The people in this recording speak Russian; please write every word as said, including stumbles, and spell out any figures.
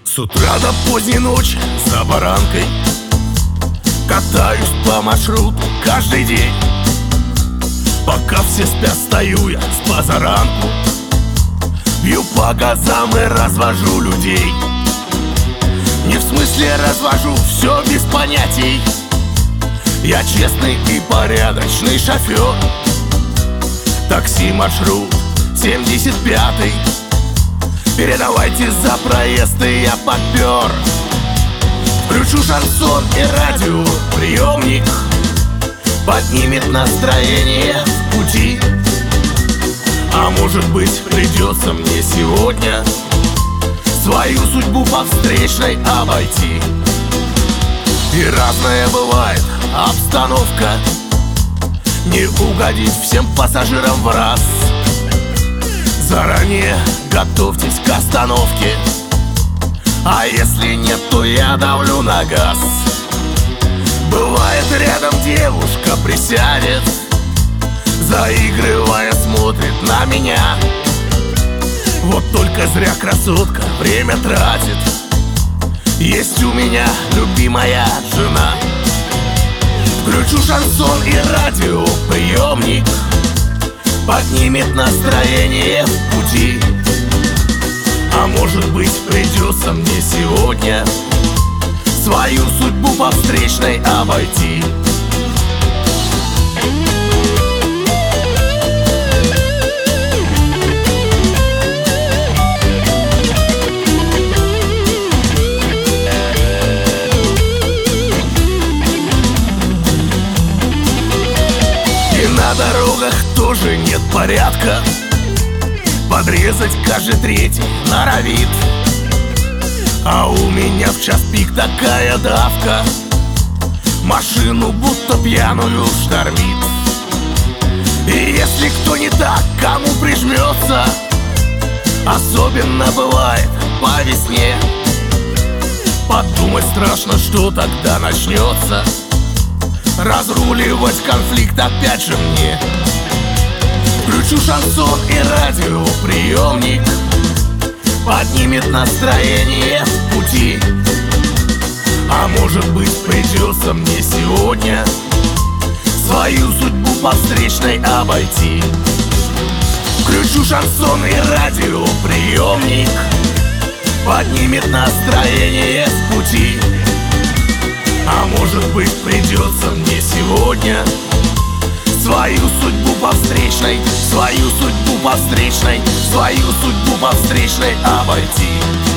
С утра до поздней ночи за баранкой катаюсь по маршруту каждый день. Пока все спят, стою я с позаранку, бью по газам и развожу людей. Не в смысле развожу, все без понятий. Я честный и порядочный шофер. Такси маршрут семьдесят пятый. Передавайте за проезд, и я попер. Включу шансон и радио приемник, поднимет настроение в пути. А может быть, придется мне сегодня свою судьбу по встречной обойти. И разная бывает обстановка, не угодить всем пассажирам в раз. Заранее готовьтесь к остановке, а если нет, то я давлю на газ. Бывает, рядом девушка присядет, заигрывая, смотрит на меня. Вот только зря красотка время тратит. Есть у меня любимая жена. Включу шансон и радио приемник, поднимет настроение в пути. А может быть, придется мне сегодня свою судьбу по встречной обойти. И на дорогах тоже нет порядка, подрезать каждый третий норовит. А у меня в час пик такая давка, машину будто пьяную штормит. И если кто не так, кому прижмется, особенно бывает по весне, подумать страшно, что тогда начнется. Разруливать конфликт опять же мне. Включу шансон и радио приемник, поднимет настроение в пути. А может быть, придется мне сегодня свою судьбу по встречной обойти. Включу шансон и радио приемник, поднимет настроение в пути. А может быть, придется мне сегодня свою судьбу по встречной, свою судьбу по встречной, свою судьбу по встречной обойти.